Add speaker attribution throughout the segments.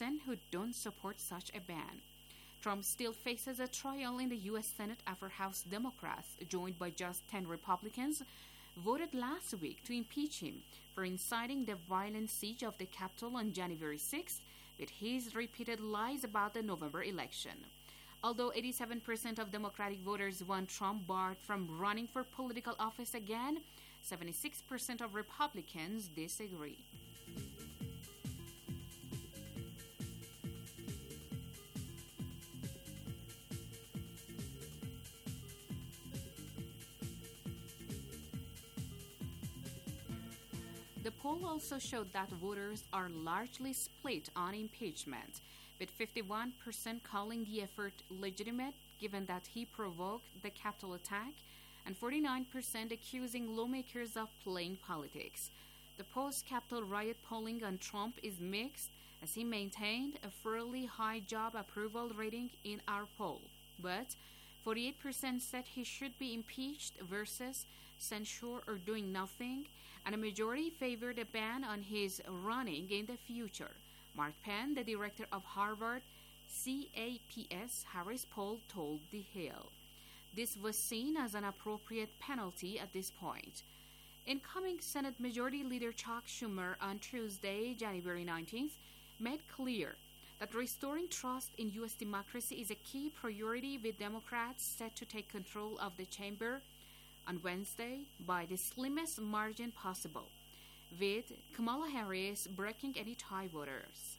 Speaker 1: 50% who don't support such a ban. Trump still faces a trial in the U.S. Senate after House Democrats, joined by just 10 Republicans, voted last week to impeach him for inciting the violent siege of the Capitol on January 6th with his repeated lies about the November election. Although 87% of Democratic voters want Trump barred from running for political office again, 76% of Republicans disagree. The poll also showed that voters are largely split on impeachment, with 51% calling the effort legitimate given that he provoked the Capitol attack and 49% accusing lawmakers of playing politics. The post-Capitol riot polling on Trump is mixed as he maintained a fairly high job approval rating in our poll, but 48% said he should be impeached versus censure or doing nothing, and a majority favored a ban on his running in the future. Mark Penn, the director of Harvard CAPS Harris poll, told The Hill. This was seen as an appropriate penalty at this point. Incoming Senate Majority Leader Chuck Schumer on Tuesday, January 19th, made clear that restoring trust in U.S. democracy is a key priority, with Democrats set to take control of the chamber on Wednesday by the slimmest margin possible, with Kamala Harris breaking any tie voters.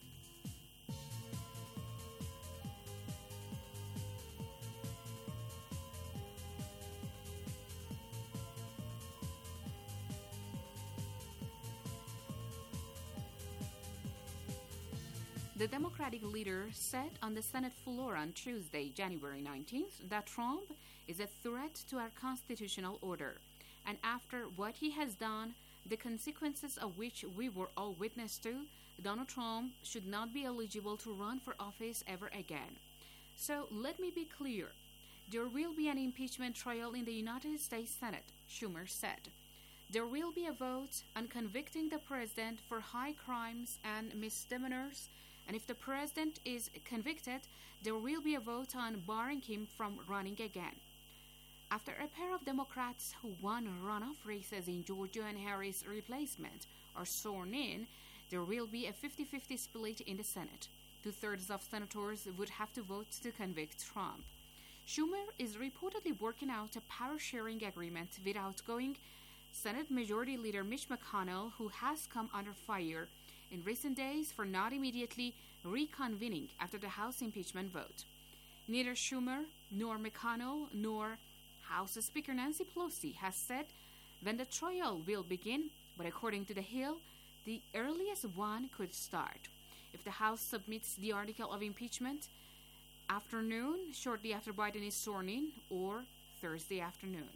Speaker 1: The Democratic leader said on the Senate floor on Tuesday, January 19th, that Trump is a threat to our constitutional order, and after what he has done, the consequences of which we were all witness to, Donald Trump should not be eligible to run for office ever again. So let me be clear. There will be an impeachment trial in the United States Senate, Schumer said. There will be a vote on convicting the president for high crimes and misdemeanors, and if the president is convicted, there will be a vote on barring him from running again. After a pair of Democrats who won runoff races in Georgia and Harris' replacement are sworn in, there will be a 50-50 split in the Senate. Two-thirds of senators would have to vote to convict Trump. Schumer is reportedly working out a power-sharing agreement with outgoing Senate Majority Leader Mitch McConnell, who has come under fire in recent days for not immediately reconvening after the House impeachment vote. Neither Schumer nor McConnell nor House Speaker Nancy Pelosi has said when the trial will begin, but according to The Hill, the earliest one could start if the House submits the article of impeachment afternoon, shortly after Biden is sworn in, or Thursday afternoon.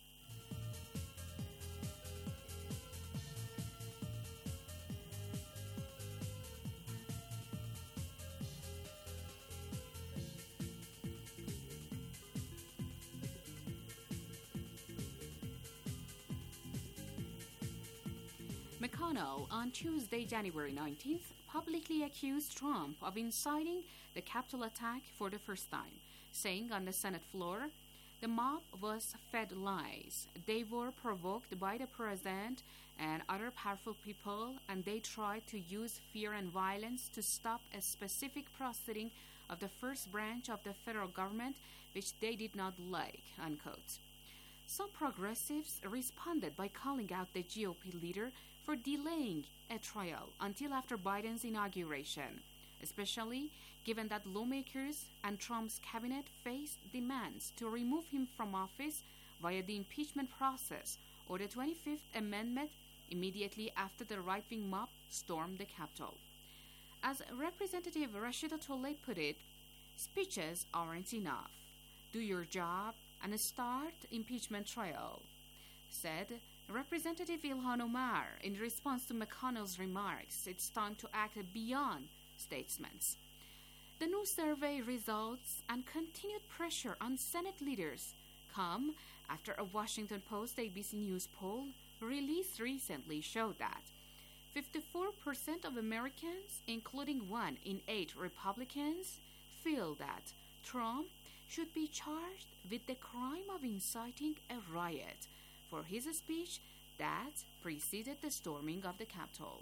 Speaker 1: McConnell, on Tuesday, January 19th, publicly accused Trump of inciting the Capitol attack for the first time, saying on the Senate floor, "The mob was fed lies. They were provoked by the president and other powerful people, and they tried to use fear and violence to stop a specific proceeding of the first branch of the federal government, which they did not like," unquote. Some progressives responded by calling out the GOP leader for delaying a trial until after Biden's inauguration, especially given that lawmakers and Trump's cabinet faced demands to remove him from office via the impeachment process or the 25th Amendment immediately after the right-wing mob stormed the Capitol. As Representative Rashida Tlaib put it, speeches aren't enough. Do your job and start impeachment trial, said Representative Ilhan Omar in response to McConnell's remarks. It's time to act beyond statements. The new survey results and continued pressure on Senate leaders come after a Washington Post ABC News poll released recently showed that 54% of Americans, including 1 in 8 Republicans, feel that Trump should be charged with the crime of inciting a riot for his speech that preceded the storming of the Capitol.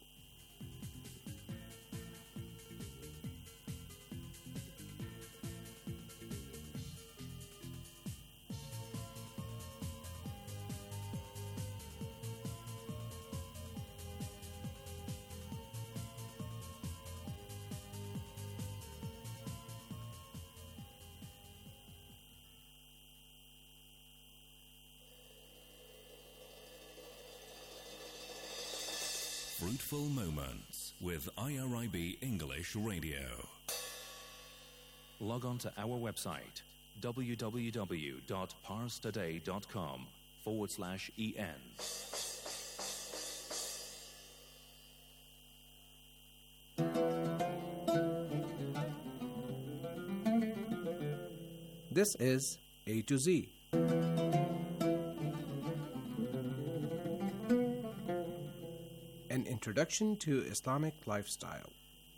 Speaker 2: Fruitful Moments with IRIB English Radio.
Speaker 3: Log on to our website www.parstoday.com/en.
Speaker 4: This is A to Z. An introduction to Islamic lifestyle.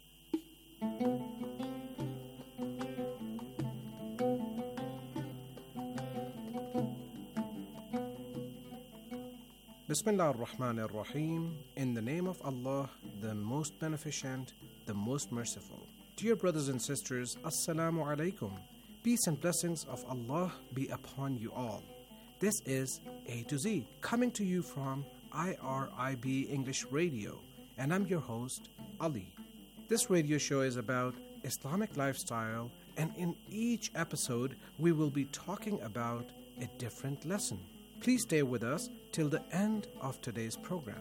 Speaker 4: Bismillah ar-Rahman ar-Rahim. In the name of Allah, the most beneficent, the most merciful. Dear brothers and sisters, Assalamu alaikum. Peace and blessings of Allah be upon you all. This is A to Z, coming to you from IRIB English Radio, and I'm your host, Ali. This radio show is about Islamic lifestyle, and in each episode, we will be talking about a different lesson. Please stay with us till the end of today's program.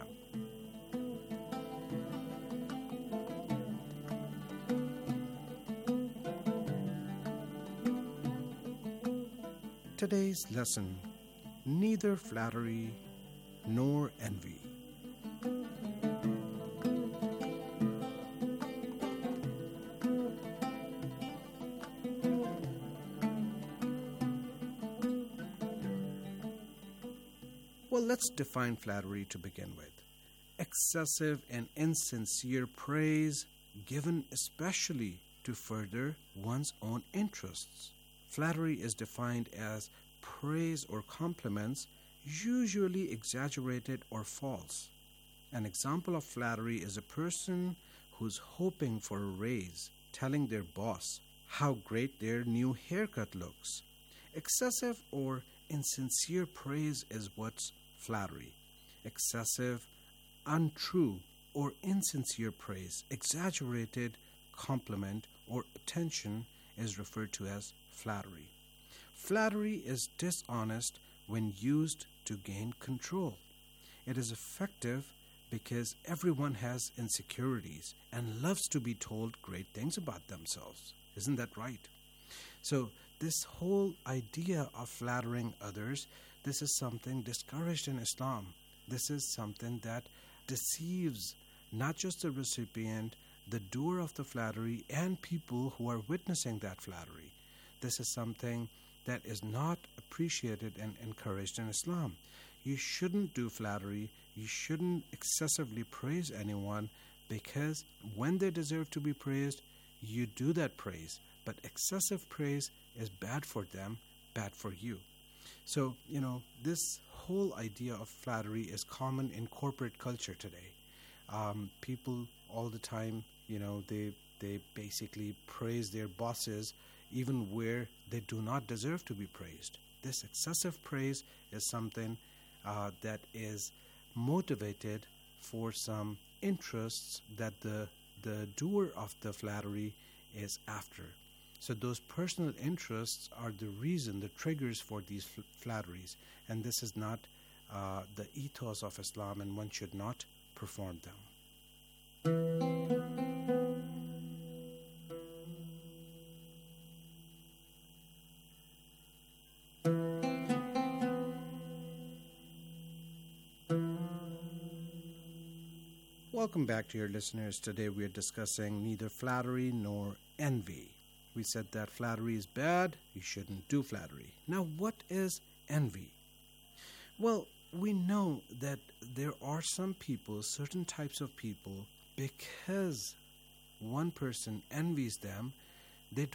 Speaker 4: Today's lesson: neither flattery nor envy. Well, let's define flattery to begin with. Excessive and insincere praise given especially to further one's own interests. Flattery is defined as praise or compliments, usually exaggerated or false. An example of flattery is a person who's hoping for a raise, telling their boss how great their new haircut looks. Excessive or insincere praise is what's flattery. Excessive, untrue, or insincere praise, exaggerated compliment or attention is referred to as flattery. Flattery is dishonest when used to gain control. It is effective because everyone has insecurities and loves to be told great things about themselves. Isn't that right? So this whole idea of flattering others, this is something discouraged in Islam. This is something that deceives not just the recipient, the doer of the flattery, and people who are witnessing that flattery. This is something that is not appreciated and encouraged in Islam. You shouldn't do flattery. You shouldn't excessively praise anyone, because when they deserve to be praised, you do that praise. But excessive praise is bad for them, bad for you. So, this whole idea of flattery is common in corporate culture today. People all the time, they basically praise their bosses even where they do not deserve to be praised. This excessive praise is something that is motivated for some interests that the doer of the flattery is after. So those personal interests are the reason, the triggers for these flatteries. And this is not the ethos of Islam, and one should not perform them. Welcome back to your listeners. Today we are discussing neither flattery nor envy. We said that flattery is bad, you shouldn't do flattery. Now, what is envy? Well, we know that there are some people, certain types of people, because one person envies them, they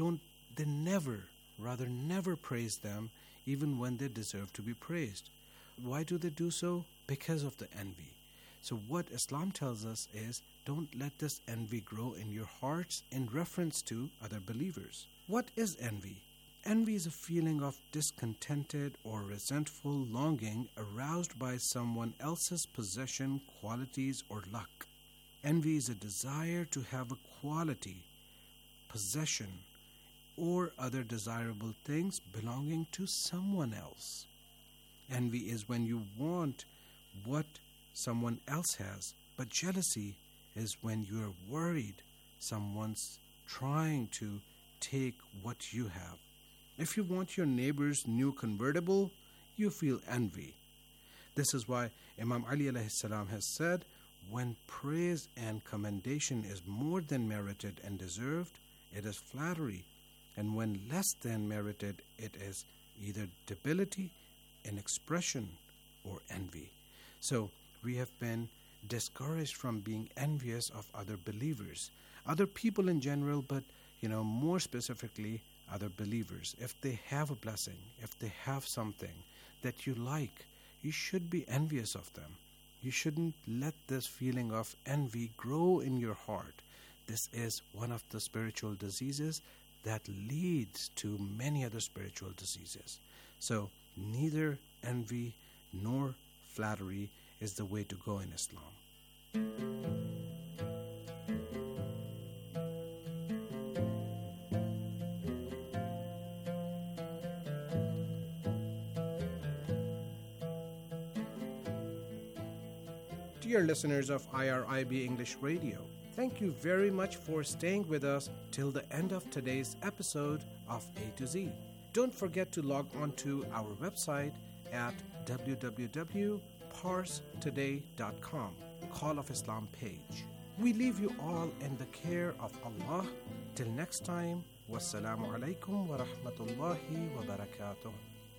Speaker 4: never praise them even when they deserve to be praised. Why do they do so? Because of the envy. So what Islam tells us is, don't let this envy grow in your hearts in reference to other believers. What is envy? Envy is a feeling of discontented or resentful longing aroused by someone else's possession, qualities, or luck. Envy is a desire to have a quality, possession, or other desirable things belonging to someone else. Envy is when you want what someone else has, but jealousy is when you are worried someone's trying to take what you have. If you want your neighbor's new convertible, you feel envy. This is why Imam Ali alayhi salam has said, when praise and commendation is more than merited and deserved, it is flattery, and when less than merited, it is either debility in expression or envy. So we have been discouraged from being envious of other believers, other people in general, but more specifically other believers. If they have a blessing, if they have something that you like, you should be envious of them. You shouldn't let this feeling of envy grow in your heart. This is one of the spiritual diseases that leads to many other spiritual diseases. So neither envy nor flattery is the way to go in Islam. Dear listeners of IRIB English Radio, thank you very much for staying with us till the end of today's episode of A to Z. Don't forget to log on to our website at www.parstoday.com, Call of Islam page. We leave you all in the care of Allah. Till next time, wassalamu alaikum wa rahmatullahi wa barakatuh.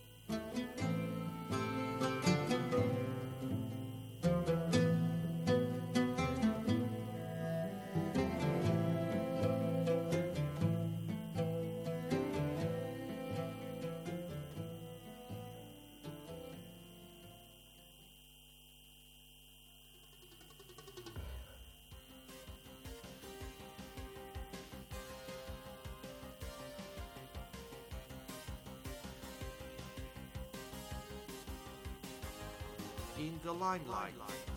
Speaker 5: In the limelight.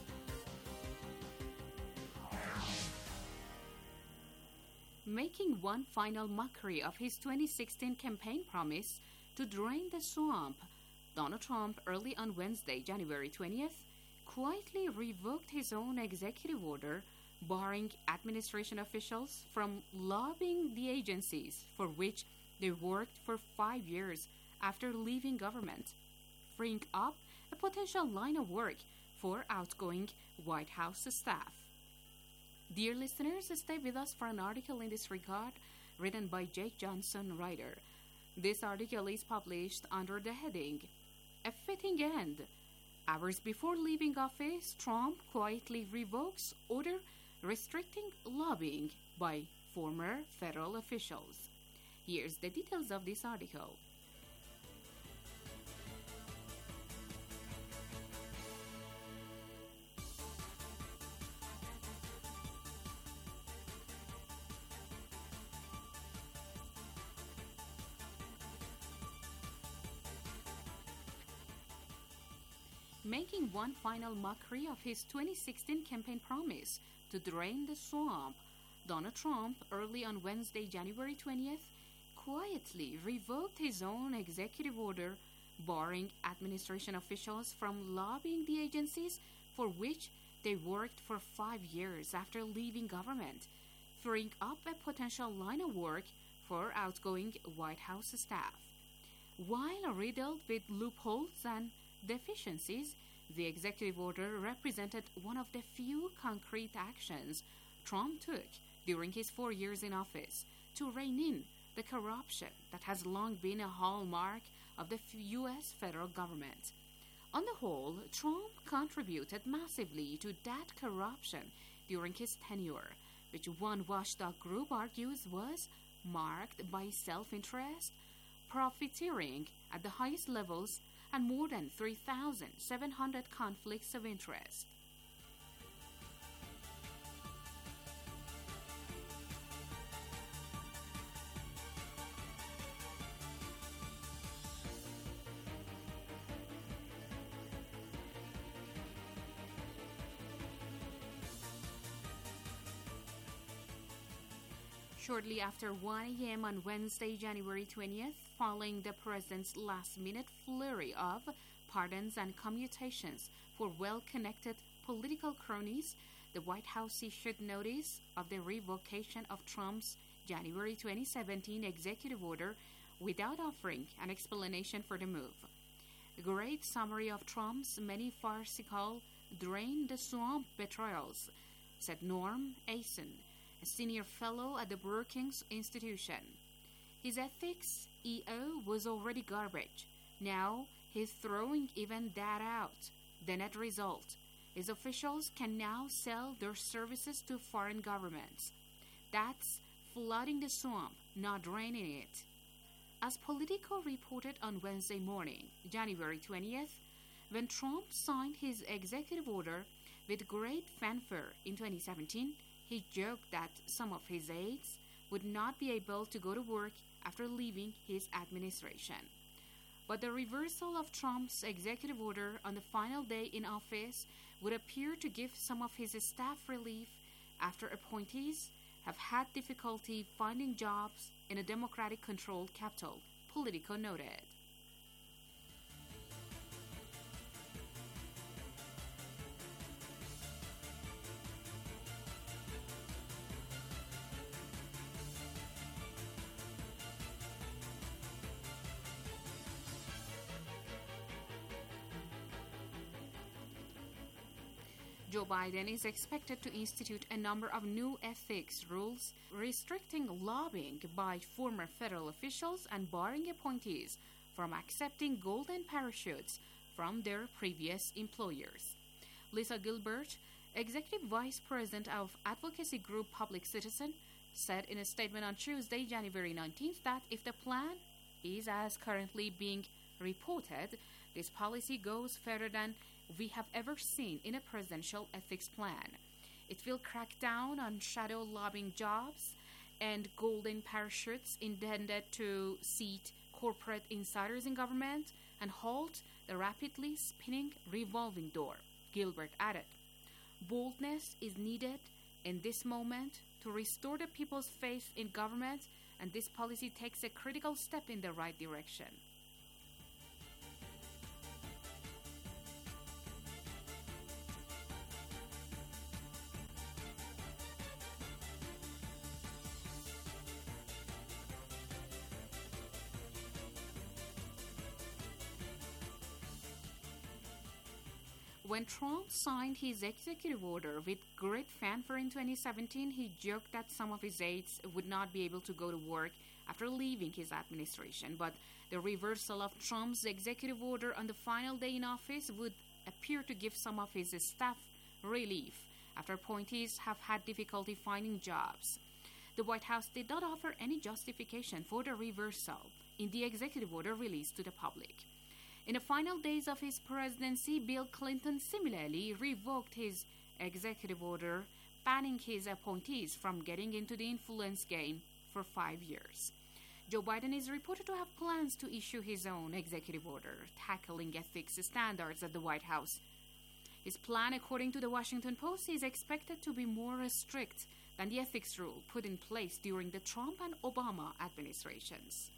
Speaker 1: Making one final mockery of his 2016 campaign promise to drain the swamp, Donald Trump, early on Wednesday, January 20th, quietly revoked his own executive order barring administration officials from lobbying the agencies for which they worked for 5 years after leaving government, freeing up a potential line of work for outgoing White House staff. Dear listeners, stay with us for an article in this regard written by Jake Johnson, writer. This article is published under the heading, A Fitting End. Hours before leaving office, Trump quietly revokes order restricting lobbying by former federal officials. Here's the details of this article. Making one final mockery of his 2016 campaign promise to drain the swamp, Donald Trump, early on Wednesday, January 20th, quietly revoked his own executive order barring administration officials from lobbying the agencies for which they worked for 5 years after leaving government, freeing up a potential line of work for outgoing White House staff. While riddled with loopholes and deficiencies, the executive order represented one of the few concrete actions Trump took during his 4 years in office to rein in the corruption that has long been a hallmark of the U.S. federal government. On the whole, Trump contributed massively to debt corruption during his tenure, which one watchdog group argues was marked by self-interest, profiteering at the highest levels, and more than 3,700 conflicts of interest. Shortly after 1 a.m. on Wednesday, January 20th, following the president's last-minute flurry of pardons and commutations for well-connected political cronies, the White House issued notice of the revocation of Trump's January 2017 executive order without offering an explanation for the move. A great summary of Trump's many farcical drain the swamp betrayals, said Norm Eisen, a senior fellow at the Brookings Institution. His ethics EO was already garbage. Now he's throwing even that out. The net result is officials can now sell their services to foreign governments. That's flooding the swamp, not draining it. As Politico reported on Wednesday morning, January 20th, when Trump signed his executive order with great fanfare in 2017, he joked that some of his aides would not be able to go to work after leaving his administration. But the reversal of Trump's executive order on the final day in office would appear to give some of his staff relief after appointees have had difficulty finding jobs in a Democratic-controlled capital, Politico noted. Joe Biden is expected to institute a number of new ethics rules restricting lobbying by former federal officials and barring appointees from accepting golden parachutes from their previous employers. Lisa Gilbert, Executive Vice President of advocacy group Public Citizen, said in a statement on Tuesday, January 19th, that if the plan is as currently being reported, this policy goes further than we have ever seen in a presidential ethics plan. It will crack down on shadow lobbying jobs and golden parachutes intended to seat corporate insiders in government and halt the rapidly spinning revolving door, Gilbert added. Boldness is needed in this moment to restore the people's faith in government, and this policy takes a critical step in the right direction. When Trump signed his executive order with great fanfare in 2017, he joked that some of his aides would not be able to go to work after leaving his administration. But the reversal of Trump's executive order on the final day in office would appear to give some of his staff relief after appointees have had difficulty finding jobs. The White House did not offer any justification for the reversal in the executive order released to the public. In the final days of his presidency, Bill Clinton similarly revoked his executive order, banning his appointees from getting into the influence game for 5 years. Joe Biden is reported to have plans to issue his own executive order, tackling ethics standards at the White House. His plan, according to the Washington Post, is expected to be more strict than the ethics rule put in place during the Trump and Obama administrations.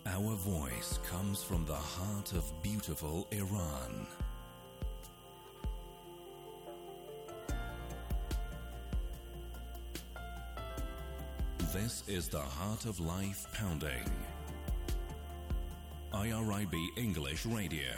Speaker 2: Our voice comes from the heart of beautiful Iran. This is the Heart of Life Pounding. IRIB English Radio.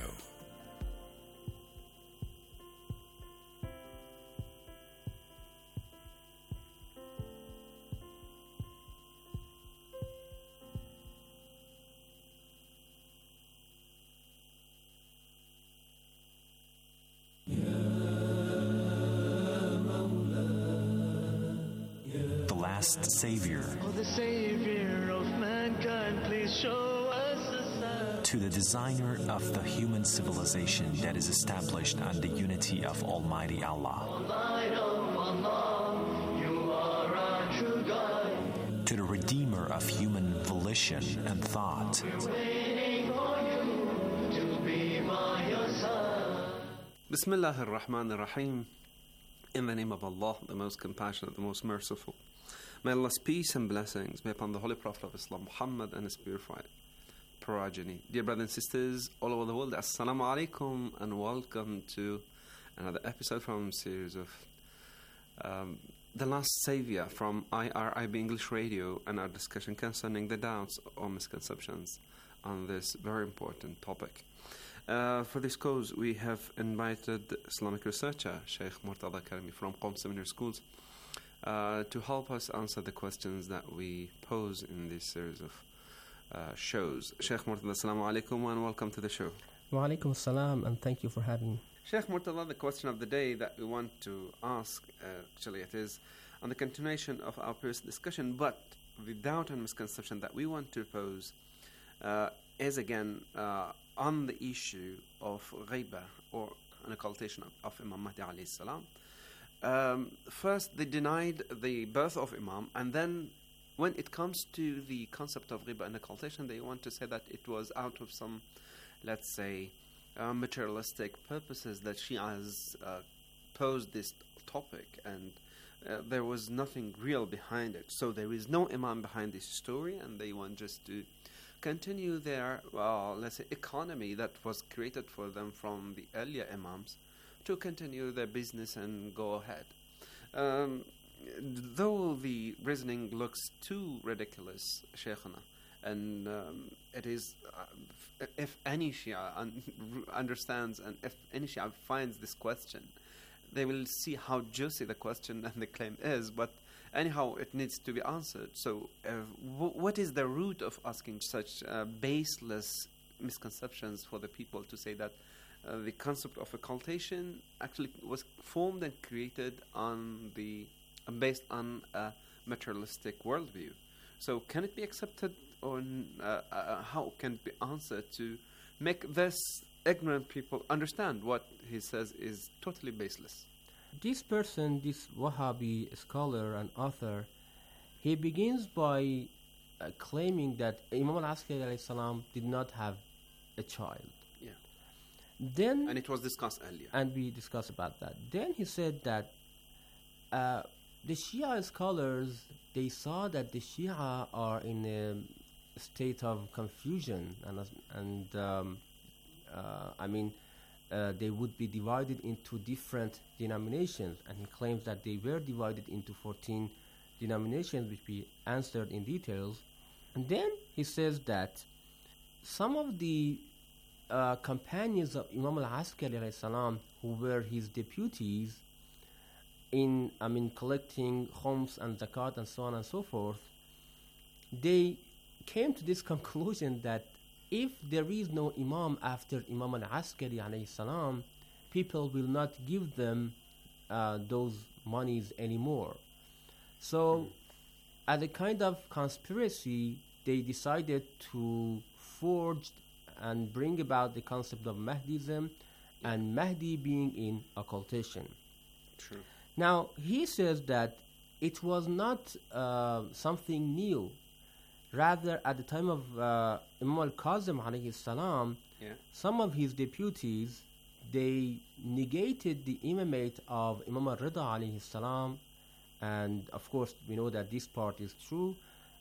Speaker 6: Savior.
Speaker 7: Oh, the Savior of mankind, please show us a sign.
Speaker 6: To the designer of the human civilization that is established on the unity of Almighty Allah.
Speaker 7: Light of Allah, you are our true guide.
Speaker 6: To the redeemer of human volition and thought.
Speaker 7: We're waiting for you to be by your side.
Speaker 8: Bismillah ar-Rahman ar-Rahim. In the name of Allah, the most compassionate, the most merciful. May Allah's peace and blessings be upon the Holy Prophet of Islam, Muhammad, and his purified progeny. Dear brothers and sisters all over the world, Assalamu alaikum, and welcome to another episode from series of The Last Savior from IRIB English Radio, and our discussion concerning the doubts or misconceptions on this very important topic. For this cause, we have invited Islamic researcher Sheikh Murtada Karimi from Qom Seminary Schools to help us answer the questions that we pose in this series of shows. Sheikh Murtada, assalamu alaikum, and welcome to the show.
Speaker 9: Wa alaikum assalam, and thank you for having me.
Speaker 8: Sheikh Murtada, the question of the day that we want to ask, actually it is on the continuation of our previous discussion, but the doubt and misconception that we want to pose is again on the issue of ghaiba, or an occultation of Imam Mahdi alayhi salam. First, they denied the birth of Imam, and then when it comes to the concept of ghaiba and occultation, they want to say that it was out of some, let's say, materialistic purposes that Shias posed this topic, and there was nothing real behind it. So there is no Imam behind this story, and they want just to continue their, let's say, economy that was created for them from the earlier Imams, to continue their business and go ahead. Though the reasoning looks too ridiculous, Shaykhana, and it is, if any Shia understands, and if any Shia finds this question, they will see how juicy the question and the claim is, but anyhow, it needs to be answered. So what is the root of asking such baseless misconceptions for the people to say that the concept of occultation actually was formed and created on based on a materialistic worldview? So can it be accepted, or how can it be answered to make this ignorant people understand what he says is totally baseless?
Speaker 9: This person, this Wahhabi scholar and author, he begins by claiming that Imam al-Askari alayhi salam did not have a child.
Speaker 8: Yeah.
Speaker 9: Then,
Speaker 8: and it was discussed earlier.
Speaker 9: And we discussed about that. Then he said that the Shia scholars, they saw that the Shia are in a state of confusion, they would be divided into different denominations, and he claims that they were divided into 14 denominations, which we answered in details. And then he says that some of the companions of Imam al-Askari alayhi salam, who were his deputies in collecting khums and zakat and so on and so forth, they came to this conclusion that if there is no Imam after Imam al-Askari alayhi salam, people will not give them those monies anymore. So, as a kind of conspiracy, they decided to forge and bring about the concept of Mahdism, and Mahdi being in occultation.
Speaker 8: True.
Speaker 9: Now, he says that it was not something new. Rather, at the time of Imam al-Kazim alayhi salam, some of his deputies, they negated the imamate of Imam al-Rida alayhi salam, and of course we know that this part is true,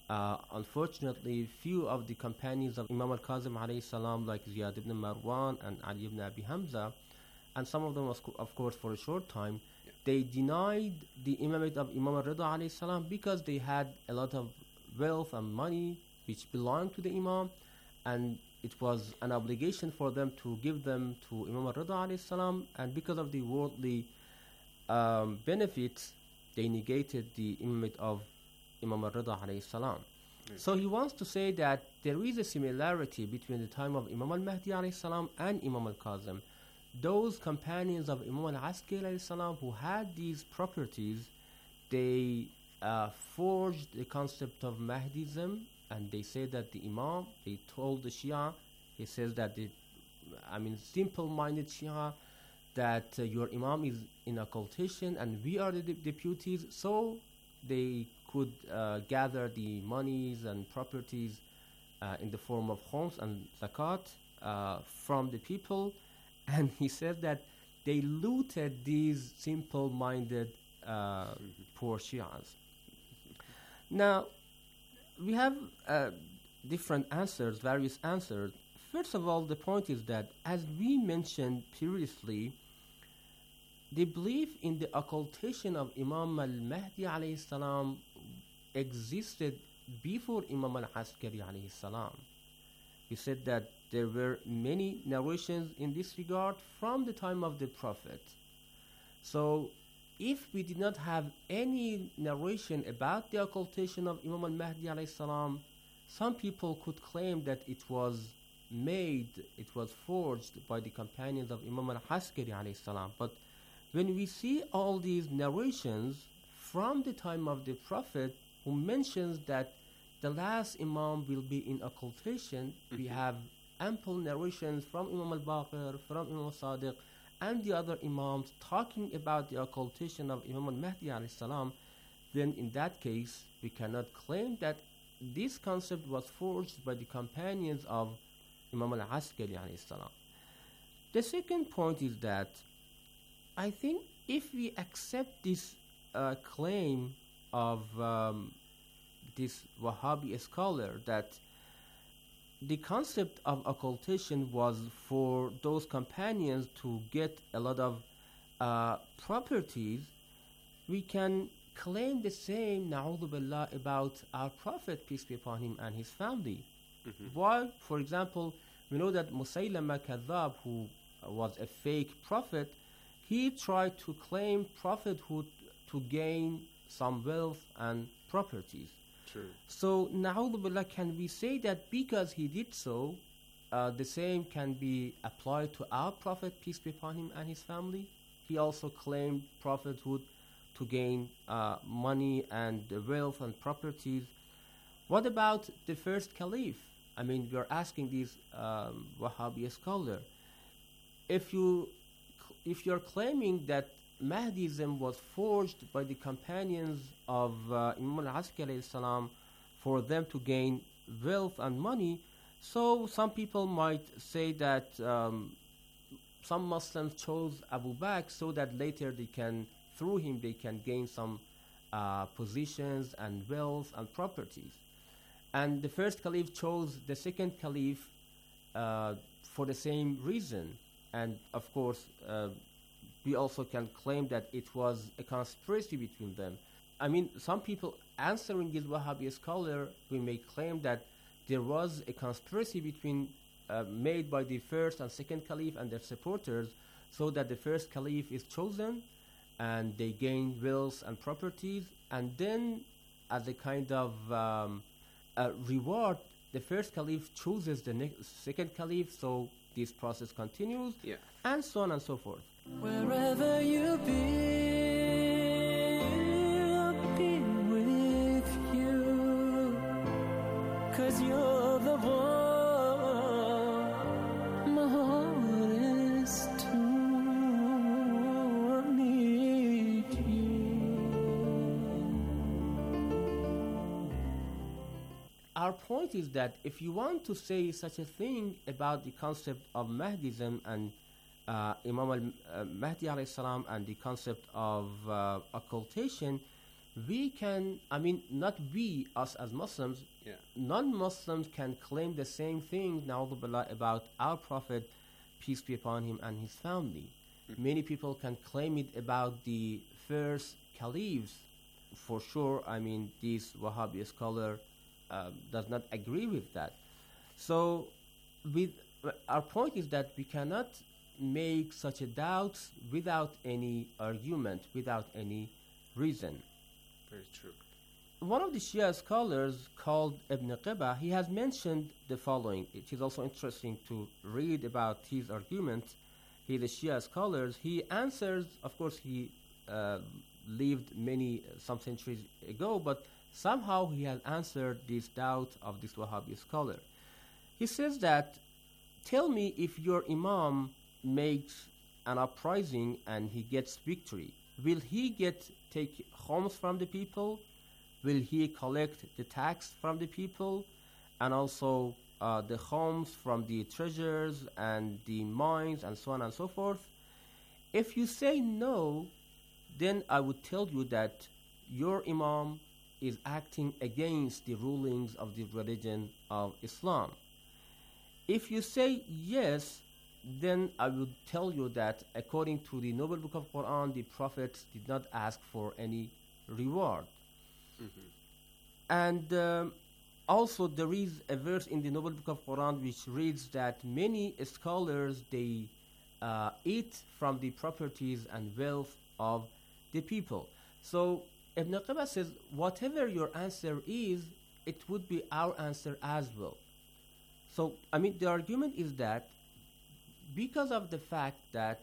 Speaker 9: Unfortunately, few of the companions of Imam al-Kazim alayhi salam, like Ziyad ibn Marwan and Ali ibn Abi Hamza, and some of them, of course, for a short time, they denied the imamate of Imam al-Rida alayhi salam because they had a lot of wealth and money which belonged to the Imam, and it was an obligation for them to give them to Imam al-Rida alayhi salam, and because of the worldly benefits, they negated the imamate of Imam al-Rida alayhi salam. So he wants to say that there is a similarity between the time of Imam al-Mahdi alayhi salam and Imam al-Kazim. Those companions of Imam al-Askari alayhi salam who had these properties, they forged the concept of Mahdism, and they say that the Imam, they told the Shia, he says that simple-minded Shia, that your Imam is in occultation and we are the deputies, so they could gather the monies and properties in the form of khums and zakat from the people. And he said that they looted these simple-minded poor Shias. Now, we have different answers, various answers. First of all, the point is that, as we mentioned previously, the belief in the occultation of Imam al-Mahdi alayhi salam existed before Imam al-Askari alayhi salam. We said that there were many narrations in this regard from the time of the Prophet. So, if we did not have any narration about the occultation of Imam al-Mahdi alayhi salam, some people could claim that it was forged by the companions of Imam al-Askari alayhi salam. But when we see all these narrations from the time of the Prophet, who mentions that the last Imam will be in occultation, we have ample narrations from Imam al-Baqir, from Imam al-Sadiq, and the other Imams talking about the occultation of Imam al-Mahdi alayhi salam, then in that case, we cannot claim that this concept was forged by the companions of Imam al-Askari alayhi salam. The second point is that I think if we accept this claim of this Wahhabi scholar that the concept of occultation was for those companions to get a lot of properties, we can claim the same, na'udhu billah, about our Prophet, peace be upon him, and his family. Why? For example, we know that Musaylama Kadhab, who was a fake prophet, he tried to claim prophethood to gain some wealth and properties.
Speaker 8: True.
Speaker 9: So, na'udhu billah, can we say that because he did so, the same can be applied to our Prophet, peace be upon him, and his family? He also claimed prophethood to gain money and wealth and properties. What about the first caliph? I mean, we are asking these Wahhabi scholar, if you're claiming that Mahdism was forged by the companions of Imam al-Askari salam for them to gain wealth and money, so some people might say that some Muslims chose Abu Bakr so that later through him they can gain some positions and wealth and properties. And the first caliph chose the second caliph for the same reason. And of course, we also can claim that it was a conspiracy between them. I mean, some people answering this Wahhabi scholar, we may claim that there was a conspiracy made by the first and second caliph and their supporters, so that the first caliph is chosen and they gain wealth and properties, and then as a kind of reward, the first caliph chooses the second caliph, so this process continues, and so on and so forth.
Speaker 10: Wherever you be, I'll be with you, 'cause you're the one my heart is to need you.
Speaker 9: Our point is that if you want to say such a thing about the concept of Mahdism and Imam al-Mahdi alayhi salam and the concept of occultation, we can, I mean, not we, us as Muslims,
Speaker 8: Yeah.
Speaker 9: non-Muslims can claim the same thing, na'udhu about our Prophet, peace be upon him, and his family. Many people can claim it about the first caliphs. For sure, I mean, this Wahhabi scholar does not agree with that. So, our point is that we cannot make such a doubt without any argument, without any reason.
Speaker 8: Very true.
Speaker 9: One of the Shia scholars called Ibn Qiba, he has mentioned the following. It is also interesting to read about his argument. He, the Shia scholars, he answers, of course, he lived some centuries ago, but somehow he has answered this doubt of this Wahhabi scholar. He says that, tell me if your Imam makes an uprising and he gets victory, will he take homes from the people? Will he collect the tax from the people and also the homes from the treasures and the mines and so on and so forth? If you say no, then I would tell you that your Imam is acting against the rulings of the religion of Islam. If you say yes, then I would tell you that according to the Noble Book of Quran, the Prophet did not ask for any reward. And also there is a verse in the Noble Book of Quran which reads that many scholars, they eat from the properties and wealth of the people. So Ibn Qiba says, whatever your answer is, it would be our answer as well. So, I mean, the argument is that because of the fact that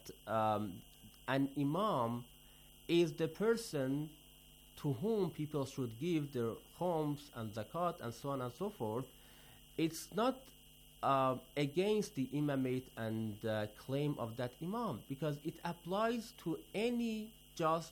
Speaker 9: an imam is the person to whom people should give their homes and zakat and so on and so forth, it's not against the imamate and claim of that imam, because it applies to any just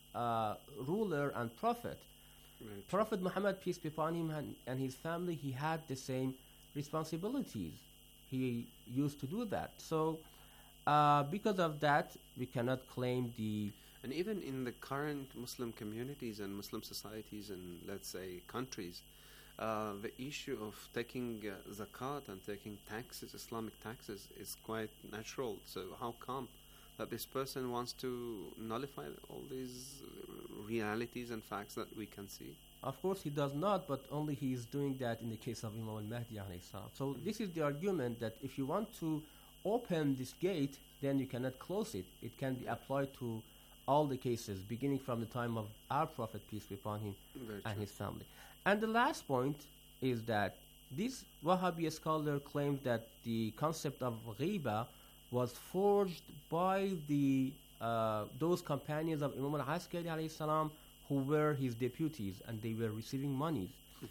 Speaker 9: ruler and prophet. Prophet Muhammad, peace be upon him, and his family, he had the same responsibilities. He used to do that. So because of that, we cannot claim the...
Speaker 8: And even in the current Muslim communities and Muslim societies and, let's say, countries, the issue of taking zakat and taking taxes, Islamic taxes, is quite natural. So how come that this person wants to nullify all these realities and facts that we can see?
Speaker 9: Of course he does not, but only he is doing that in the case of Imam al-Mahdi alayhi salam. So this is the argument that if you want to open this gate, then you cannot close it. It can be applied to all the cases, beginning from the time of our Prophet, peace be upon him, and his family. And the last point is that this Wahhabi scholar claims that the concept of ghiba was forged by the those companions of Imam al-Askari alayhi salam who were his deputies, and they were receiving monies.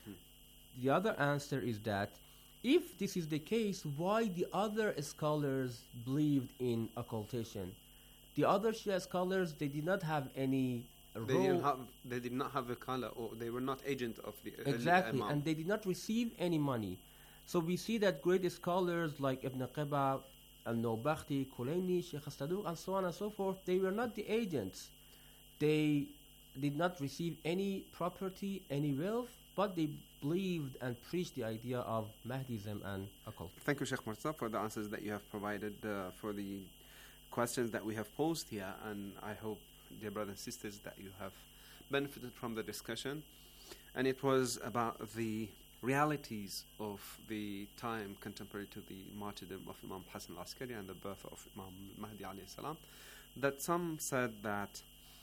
Speaker 9: The other answer is that if this is the case, why the other scholars believed in occultation? The other Shia scholars, they did not have any role.
Speaker 8: They did not have a color, or they were not agent of the
Speaker 9: exactly,
Speaker 8: Imam.
Speaker 9: and they did not receive any money. So we see that great scholars like Ibn Qiba, Al-Nawbakhti, Kulayni, Sheikh As-Saduq, and so on and so forth, they were not the agents. They did not receive any property, any wealth, but they believed and preached the idea of Mahdism and occult.
Speaker 8: Thank you, Sheikh Mirza, for the answers that you have provided for the questions that we have posed here, and I hope, dear brothers and sisters, that you have benefited from the discussion. And it was about the realities of the time contemporary to the martyrdom of Imam Hassan al-Askari and the birth of Imam Mahdi alayhi salam, that some said that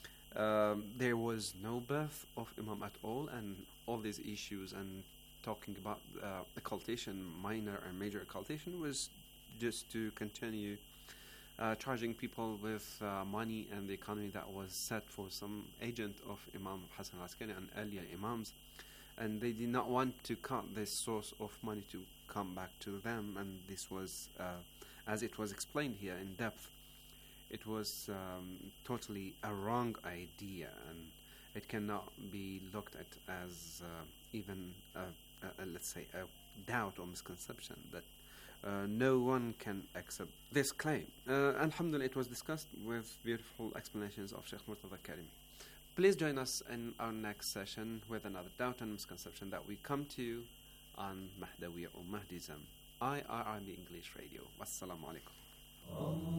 Speaker 8: there was no birth of Imam at all, and all these issues and talking about occultation, minor and major occultation, was just to continue charging people with money and the economy that was set for some agent of Imam Hassan al-Askari and earlier Imams, and they did not want to cut this source of money to come back to them. And this was, as it was explained here in depth, it was totally a wrong idea, and it cannot be looked at as even let's say a doubt or misconception that no one can accept this claim. Alhamdulillah, it was discussed with beautiful explanations of Sheikh Murtada Karimi. Please join us in our next session with another doubt and misconception that we come to you on Mahdawiya or Mahdism, IRIB English Radio. Wassalamu alaikum.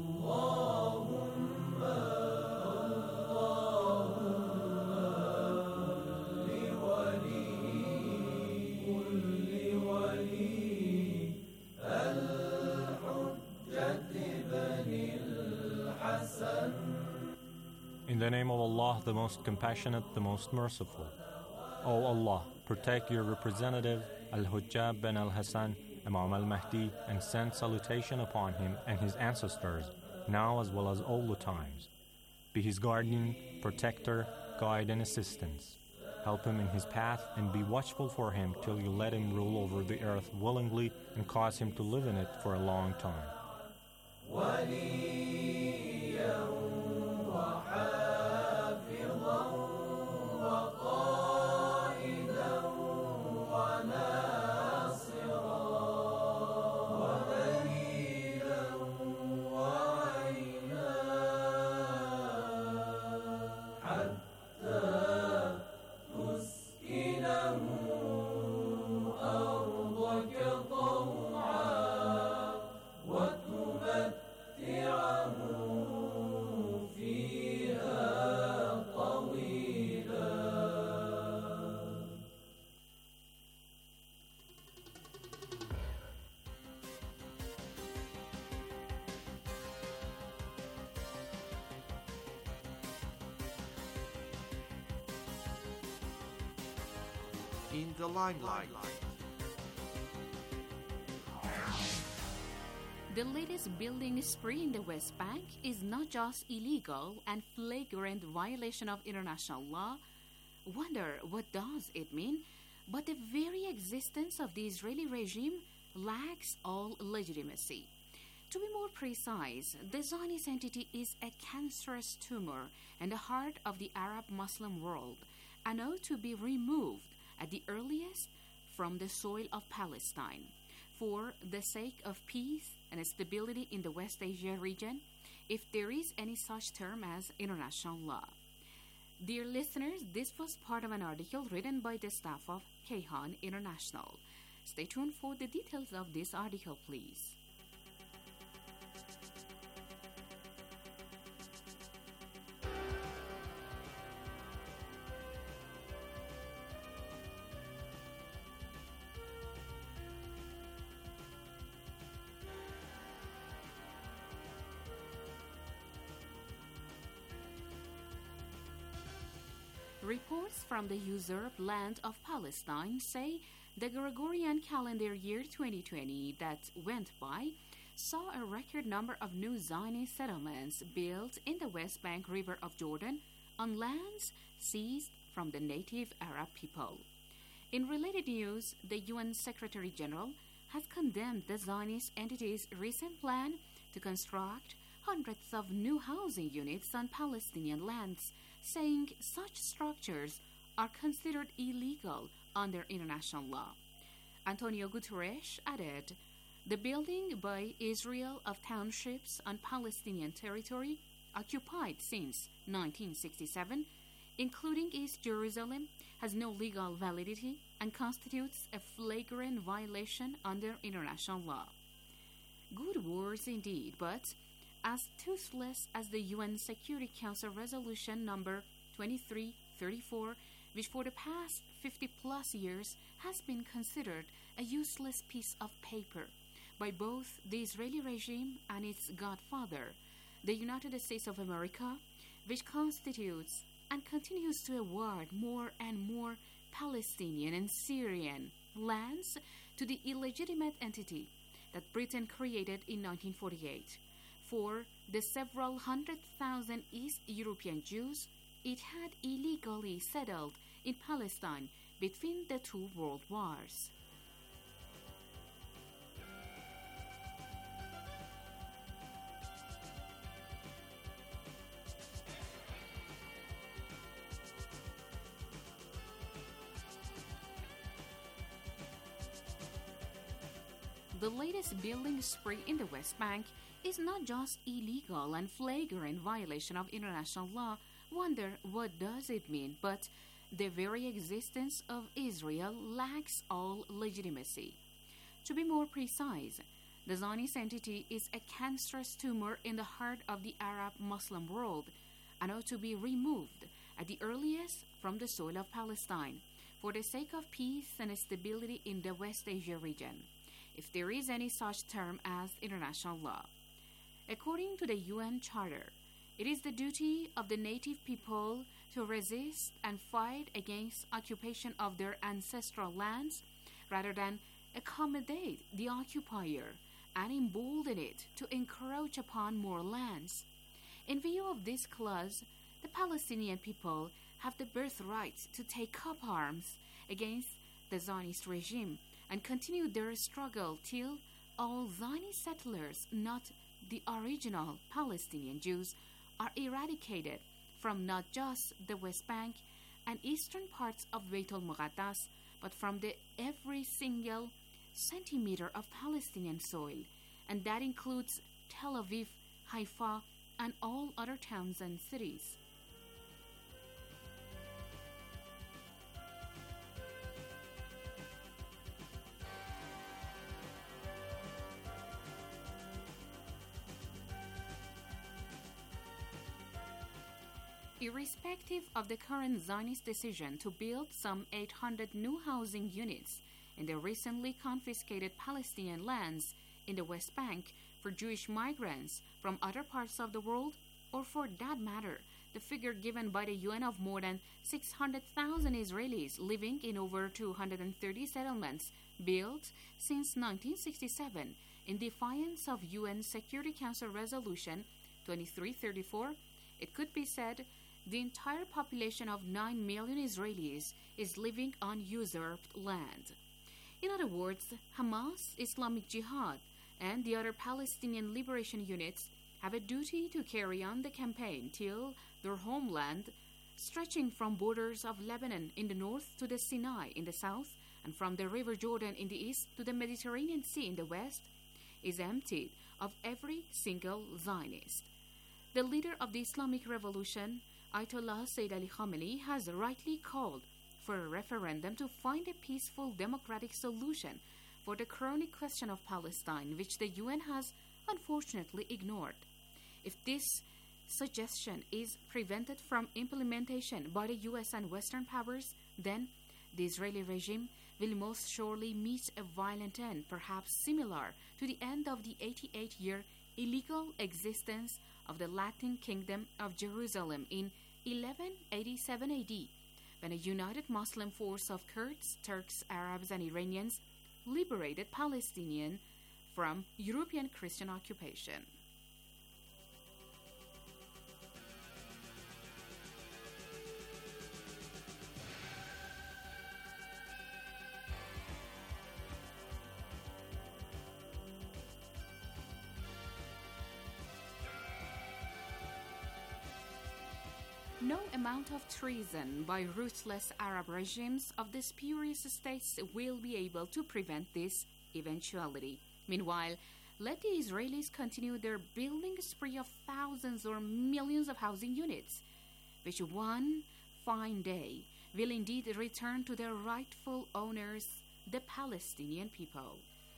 Speaker 3: In the name of Allah, the most compassionate, the most merciful. O Allah, protect your representative Al-Hujjab bin Al-Hassan, Imam Al-Mahdi, and send salutation upon him and his ancestors, now as well as all the times. Be his guardian, protector, guide, and assistance. Help him in his path and be watchful for him till you let him rule over the earth willingly and cause him to live in it for a long time.
Speaker 5: In the limelight.
Speaker 1: The latest building spree in the West Bank is not just illegal and flagrant violation of international law. Wonder what does it mean? But the very existence of the Israeli regime lacks all legitimacy. To be more precise, the Zionist entity is a cancerous tumor in the heart of the Arab Muslim world and ought to be removed at the earliest from the soil of Palestine. For the sake of peace and stability in the West Asia region, if there is any such term as international law. Dear listeners, this was part of an article written by the staff of Kayhan International. Stay tuned for the details of this article, please. Reports from the usurped land of Palestine say the Gregorian calendar year 2020 that went by saw a record number of new Zionist settlements built in the West Bank River of Jordan on lands seized from the native Arab people. In related news, the UN Secretary General has condemned the Zionist entity's recent plan to construct hundreds of new housing units on Palestinian lands, saying such structures are considered illegal under international law. Antonio Guterres added, the building by Israel of townships on Palestinian territory occupied since 1967, including East Jerusalem, has no legal validity and constitutes a flagrant violation under international law. Good words indeed, but as toothless as the UN Security Council Resolution number 2334, which for the past 50-plus years has been considered a useless piece of paper by both the Israeli regime and its godfather, the United States of America, which constitutes and continues to award more and more Palestinian and Syrian lands to the illegitimate entity that Britain created in 1948. For the several 100,000 East European Jews it had illegally settled in Palestine between the two world wars. The latest building spree in the West Bank is not just illegal and flagrant violation of international law, wonder what does it mean, but the very existence of Israel lacks all legitimacy. To be more precise, the Zionist entity is a cancerous tumor in the heart of the Arab Muslim world and ought to be removed at the earliest from the soil of Palestine for the sake of peace and stability in the West Asia region, if there is any such term as international law. According to the UN Charter, it is the duty of the native people to resist and fight against occupation of their ancestral lands rather than accommodate the occupier and embolden it to encroach upon more lands. In view of this clause, the Palestinian people have the birthright to take up arms against the Zionist regime and continue their struggle till all Zionist settlers, not the original Palestinian Jews, are eradicated from not just the West Bank and eastern parts of Beit al-Muqaddas, but from the every single centimeter of Palestinian soil, and that includes Tel Aviv, Haifa, and all other towns and cities. Irrespective of the current Zionist decision to build some 800 new housing units in the recently confiscated Palestinian lands in the West Bank for Jewish migrants from other parts of the world, or for that matter, the figure given by the UN of more than 600,000 Israelis living in over 230 settlements built since 1967 in defiance of UN Security Council Resolution 2334, it could be said the entire population of 9 million Israelis is living on usurped land. In other words, Hamas, Islamic Jihad, and the other Palestinian liberation units have a duty to carry on the campaign till their homeland, stretching from borders of Lebanon in the north to the Sinai in the south, and from the River Jordan in the east to the Mediterranean Sea in the west, is emptied of every single Zionist. The leader of the Islamic Revolution, Ayatollah Sayyid Ali Khamenei, has rightly called for a referendum to find a peaceful democratic solution for the chronic question of Palestine, which the UN has unfortunately ignored. If this suggestion is prevented from implementation by the US and Western powers, then the Israeli regime will most surely meet a violent end, perhaps similar to the end of the 88-year illegal existence of the Latin Kingdom of Jerusalem in 1187 AD, when a united Muslim force of Kurds, Turks, Arabs, and Iranians liberated Palestinians from European Christian occupation. No amount of treason by ruthless Arab regimes of the spurious states will be able to prevent this eventuality. Meanwhile, let the Israelis continue their building spree of thousands or millions of housing units, which one fine day will indeed return to their rightful owners, the Palestinian people.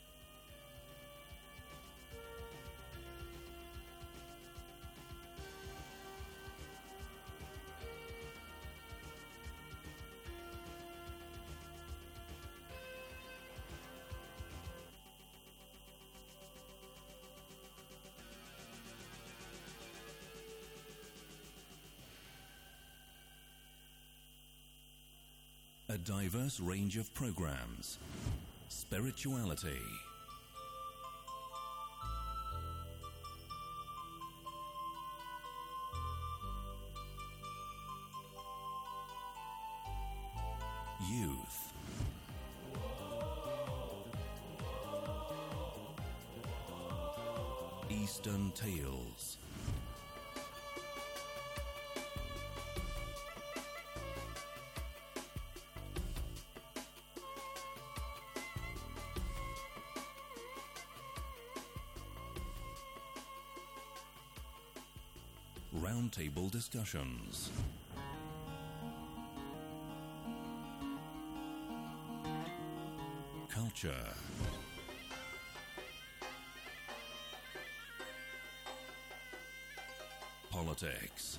Speaker 2: A diverse range of programs, spirituality, youth, Eastern Tales, roundtable discussions. Culture. Politics.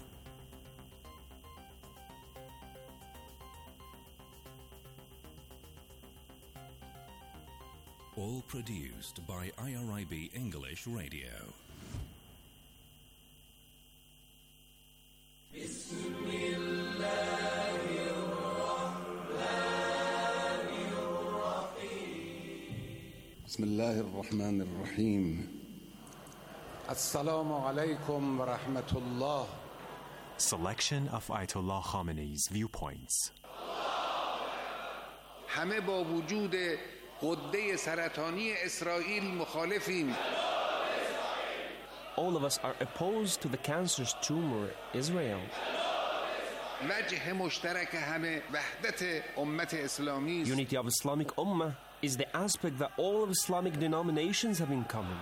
Speaker 2: All produced by IRIB English Radio.
Speaker 11: بسم الله الرحمن الرحيم. السلام عليكم ورحمة الله.
Speaker 6: Selection of Ayatollah Khamenei's viewpoints.
Speaker 11: همه با وجود غده سرطانی اسرائیل مخالفیم.
Speaker 12: All of us are opposed to the cancerous tumor Israel.
Speaker 11: وجه مشترک همه وحدت امت اسلامی.
Speaker 12: Unity of Islamic Ummah is the aspect that all of Islamic denominations have in common.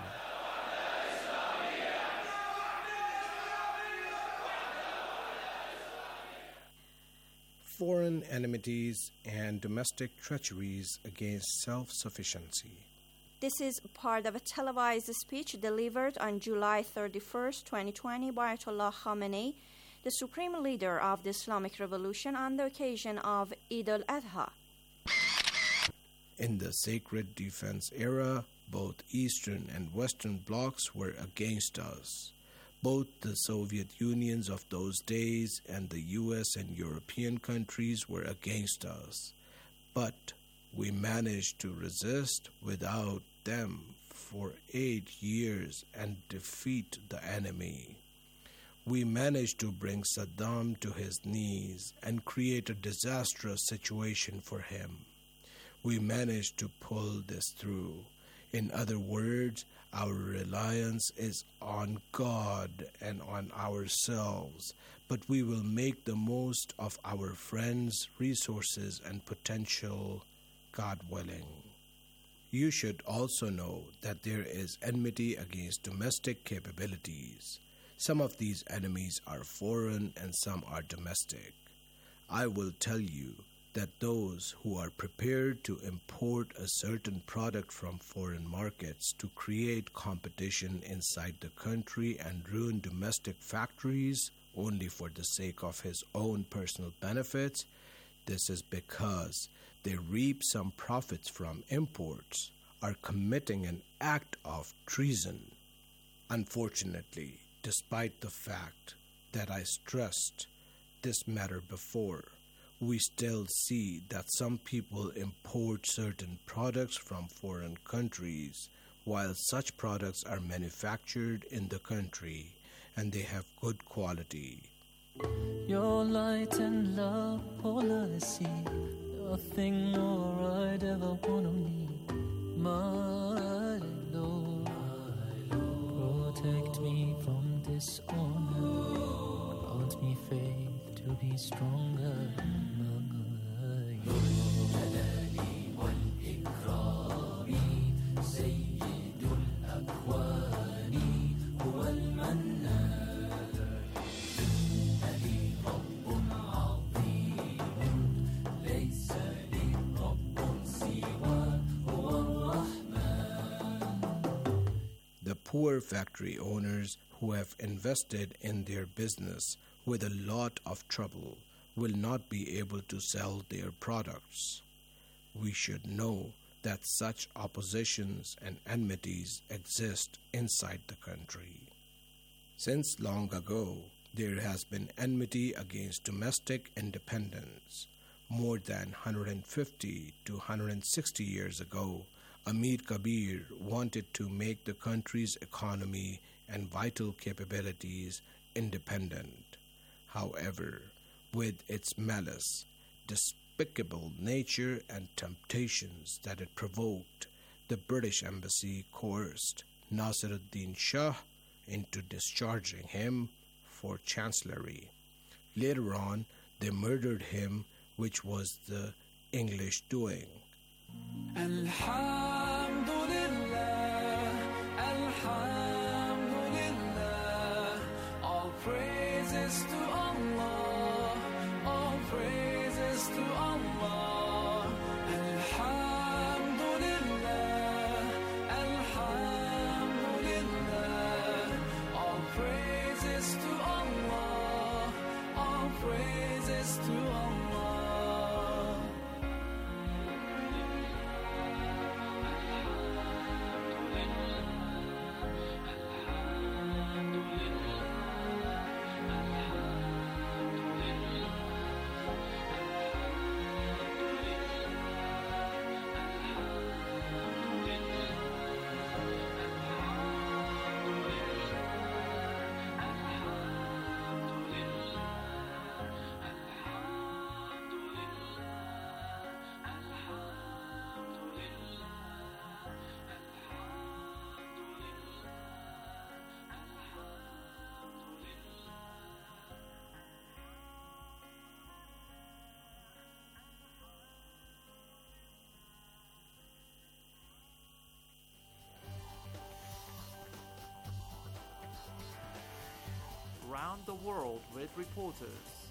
Speaker 4: Foreign enmities and domestic treacheries against self-sufficiency.
Speaker 13: This is part of a televised speech delivered on July 31st, 2020 by Ayatollah Khamenei, the supreme leader of the Islamic Revolution, on the occasion of Eid al-Adha.
Speaker 4: In the sacred defense era, both Eastern and Western blocs were against us. Both the Soviet Unions of those days and the US and European countries were against us. But we managed to resist without them for 8 years and defeat the enemy. We managed to bring Saddam to his knees and create a disastrous situation for him. We managed to pull this through. In other words, our reliance is on God and on ourselves, but we will make the most of our friends' resources and potential, God willing. You should also know that there is enmity against domestic capabilities. Some of these enemies are foreign and some are domestic. I will tell you that those who are prepared to import a certain product from foreign markets to create competition inside the country and ruin domestic factories only for the sake of his own personal benefits, this is because they reap some profits from imports, are committing an act of treason. Unfortunately, despite the fact that I stressed this matter before, we still see that some people import certain products from foreign countries while such products are manufactured in the country and they have good quality.
Speaker 10: Your light and love, all I see, nothing more I'd ever want to need. My Lord, protect me from dishonor, grant me faith to be stronger.
Speaker 4: The poor factory owners who have invested in their business with a lot of trouble will not be able to sell their products. We should know that such oppositions and enmities exist inside the country. Since long ago, there has been enmity against domestic independence. More than 150 to 160 years ago, Amir Kabir wanted to make the country's economy and vital capabilities independent. However, with its malice, despicable nature and temptations that it provoked, the British embassy coerced Nasiruddin Shah into discharging him for chancellery. Later on, they murdered him, which was the English doing.
Speaker 10: Alhamdulillah, Alhamdulillah, all praises to Allah, all praises to Allah. Alhamdulillah, Alhamdulillah, all praises to Allah, all praises to Allah.
Speaker 5: Round the world with reporters.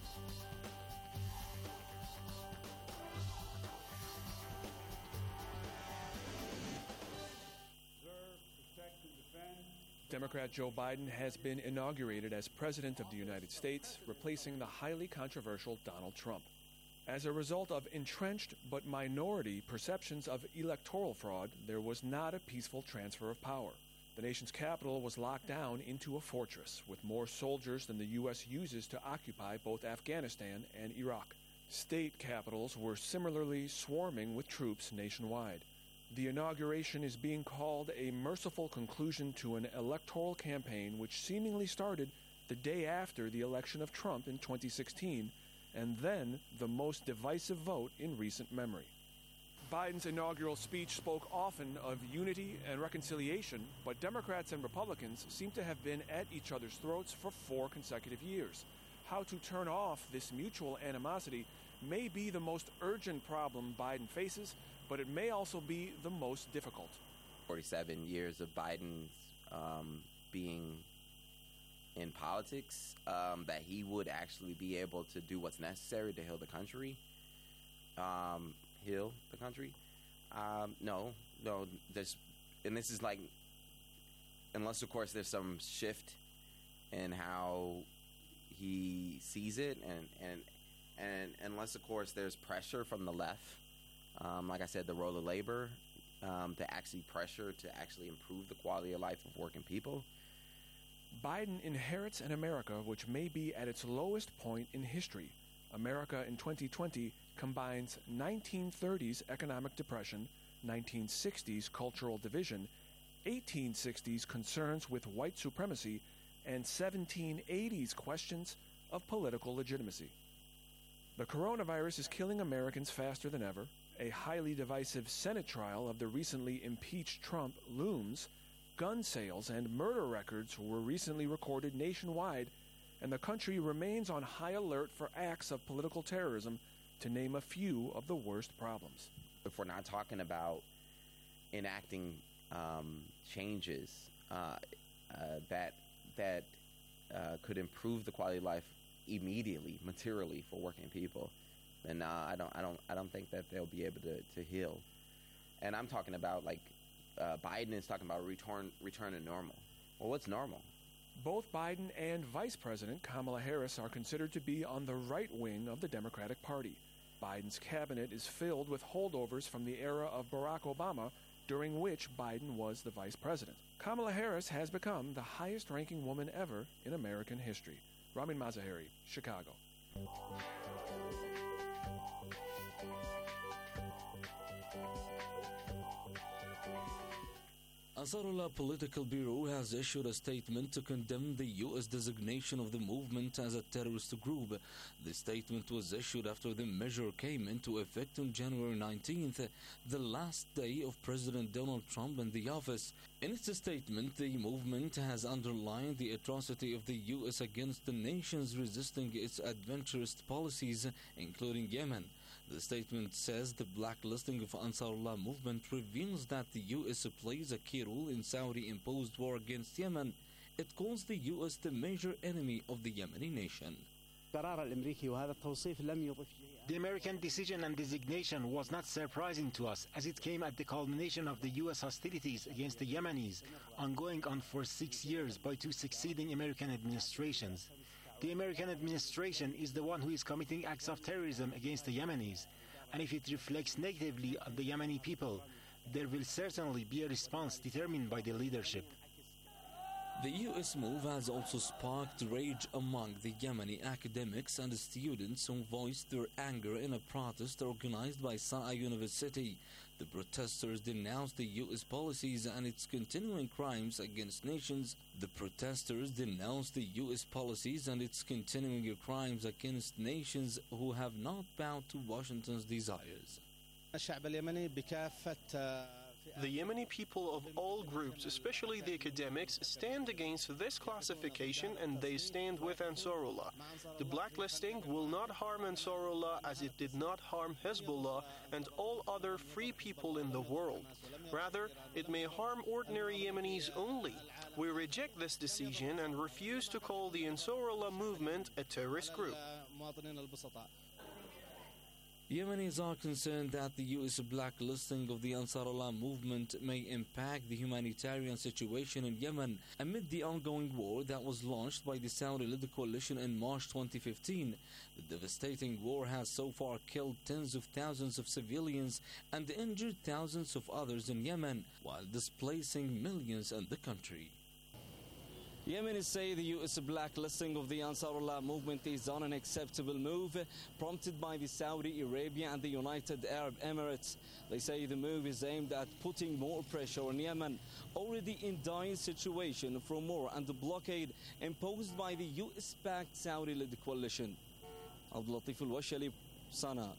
Speaker 14: Democrat Joe Biden has been inaugurated as President of the United States, replacing the highly controversial Donald Trump. As a result of entrenched but minority perceptions of electoral fraud, there was not a peaceful transfer of power. The nation's capital was locked down into a fortress, with more soldiers than the U.S. uses to occupy both Afghanistan and Iraq. State capitals were similarly swarming with troops nationwide. The inauguration is being called a merciful conclusion to an electoral campaign which seemingly started the day after the election of Trump in 2016, and then the most divisive vote in recent memory. Biden's inaugural speech spoke often of unity and reconciliation, but Democrats and Republicans seem to have been at each other's throats for 4 consecutive years. How to turn off this mutual animosity may be the most urgent problem Biden faces, but it may also be the most difficult.
Speaker 15: 47 years of Biden's being in politics, that he would actually be able to do what's necessary to heal the country. No, and this is like, unless of course there's some shift in how he sees it, and unless of course there's pressure from the left, like I said, the role of labor, to actually pressure to actually improve the quality of life of working people.
Speaker 14: Biden inherits an America which may be at its lowest point in history. America in 2020 combines 1930s economic depression, 1960s cultural division, 1860s concerns with white supremacy, and 1780s questions of political legitimacy. The coronavirus is killing Americans faster than ever. A highly divisive Senate trial of the recently impeached Trump looms. Gun sales and murder records were recently recorded nationwide, and the country remains on high alert for acts of political terrorism, to name a few of the worst problems.
Speaker 15: If we're not talking about enacting changes that could improve the quality of life immediately, materially, for working people, then I don't think that they'll be able to heal. And I'm talking about, like, Biden is talking about return to normal. Well, what's normal?
Speaker 14: Both Biden and Vice President Kamala Harris are considered to be on the right wing of the Democratic Party. Biden's cabinet is filled with holdovers from the era of Barack Obama, during which Biden was the vice president. Kamala Harris has become the highest-ranking woman ever in American history. Ramin Mazaheri, Chicago.
Speaker 16: Ansarullah Political Bureau has issued a statement to condemn the U.S. designation of the movement as a terrorist group. The statement was issued after the measure came into effect on January 19th, the last day of President Donald Trump in the office. In its statement, the movement has underlined the atrocity of the U.S. against the nations resisting its adventurous policies, including Yemen. The statement says the blacklisting of Ansarullah movement reveals that the U.S. plays a key role in Saudi-imposed war against Yemen. it calls the U.S. the major enemy of the Yemeni nation.
Speaker 17: The American decision and designation was not surprising to us, as it came at the culmination of the U.S. hostilities against the Yemenis, ongoing on for 6 years by 2 succeeding American administrations. The American administration is the one who is committing acts of terrorism against the Yemenis, and if it reflects negatively on the Yemeni people, there will certainly be a response determined by the leadership.
Speaker 16: The U.S. move has also sparked rage among the Yemeni academics and students who voiced their anger in a protest organized by Sa'a University. The protesters denounced the U.S. policies and its continuing crimes against nations. The protesters denounced the U.S. policies and its continuing crimes against nations who have not bowed to Washington's desires.
Speaker 18: The Yemeni people of all groups, especially the academics, stand against this classification and they stand with Ansarullah. The blacklisting will not harm Ansarullah as it did not harm Hezbollah and all other free people in the world. Rather, it may harm ordinary Yemenis only. We reject this decision and refuse to call the Ansarullah movement a terrorist group.
Speaker 16: Yemenis are concerned that the U.S. blacklisting of the Ansarullah movement may impact the humanitarian situation in Yemen amid the ongoing war that was launched by the Saudi-led coalition in March 2015. The devastating war has so far killed tens of thousands of civilians and injured thousands of others in Yemen, while displacing millions in the country.
Speaker 19: Yemenis say the U.S. blacklisting of the Ansarullah movement is an unacceptable move, prompted by the Saudi Arabia and the United Arab Emirates. They say the move is aimed at putting more pressure on Yemen, already in dire situation from war and the blockade imposed by the U.S.-backed Saudi-led coalition. Abdul Latif Al-Washali, Sana'a.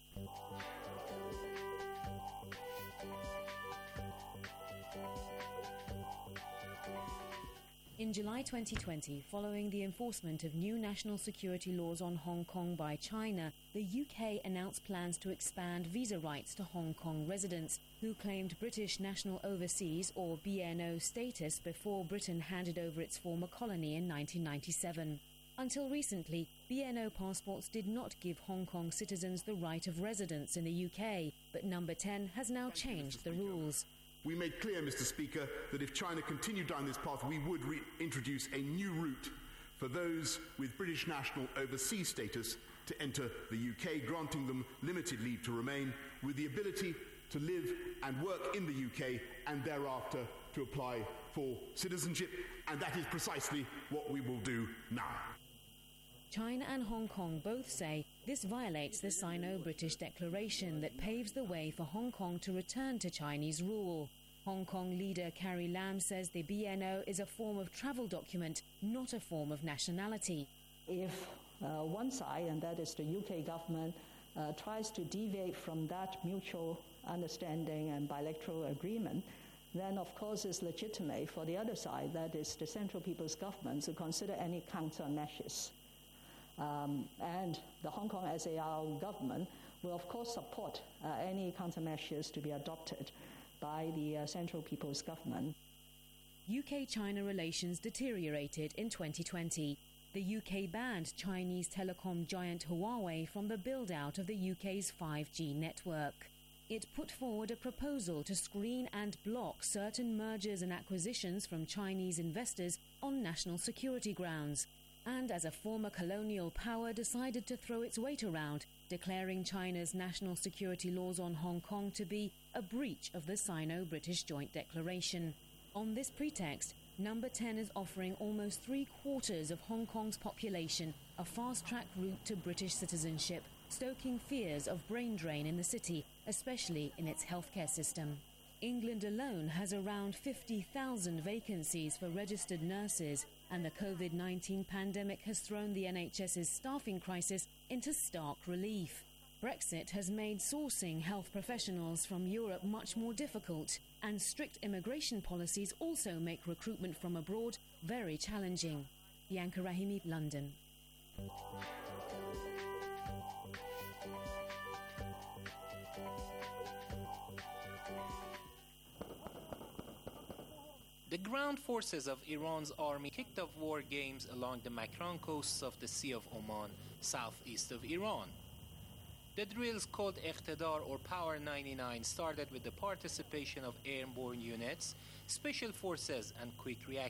Speaker 20: In July 2020, following the enforcement of new national security laws on Hong Kong by China, the UK announced plans to expand visa rights to Hong Kong residents who claimed British National Overseas or BNO status before Britain handed over its former colony in 1997. Until recently, BNO passports did not give Hong Kong citizens the right of residence in the UK, but Number 10 has now changed the rules.
Speaker 21: We made clear, Mr. Speaker, that if China continued down this path, we would introduce a new route for those with British national overseas status to enter the UK, granting them limited leave to remain, with the ability to live and work in the UK and thereafter to apply for citizenship, and that is precisely what we will do now.
Speaker 20: China and Hong Kong both say this violates the Sino-British Declaration that paves the way for Hong Kong to return to Chinese rule. Hong Kong leader Carrie Lam says the BNO is a form of travel document, not a form of nationality.
Speaker 22: If one side, and that is the UK government, tries to deviate from that mutual understanding and bilateral agreement, then of course it's legitimate for the other side, that is the Central People's Government, to consider any countermeasures. And the Hong Kong SAR government will of course support any countermeasures to be adopted by the Central People's Government.
Speaker 20: UK-China relations deteriorated in 2020. The UK banned Chinese telecom giant Huawei from the build-out of the UK's 5G network. It put forward a proposal to screen and block certain mergers and acquisitions from Chinese investors on national security grounds, and as a former colonial power decided to throw its weight around, declaring China's national security laws on Hong Kong to be a breach of the Sino-British Joint Declaration. On this pretext, Number 10 is offering almost 3/4 of Hong Kong's population a fast-track route to British citizenship, stoking fears of brain drain in the city, especially in its healthcare system. England alone has around 50,000 vacancies for registered nurses, and the COVID-19 pandemic has thrown the NHS's staffing crisis into stark relief. Brexit has made sourcing health professionals from Europe much more difficult, and strict immigration policies also make recruitment from abroad very challenging. Bianca Rahimi, London.
Speaker 23: The
Speaker 7: ground forces of Iran's army kicked off war games along the Makran coasts of the Sea of Oman, southeast of Iran. The drills called Iqtidar or Power 99 started with the participation of airborne units, special forces and quick reaction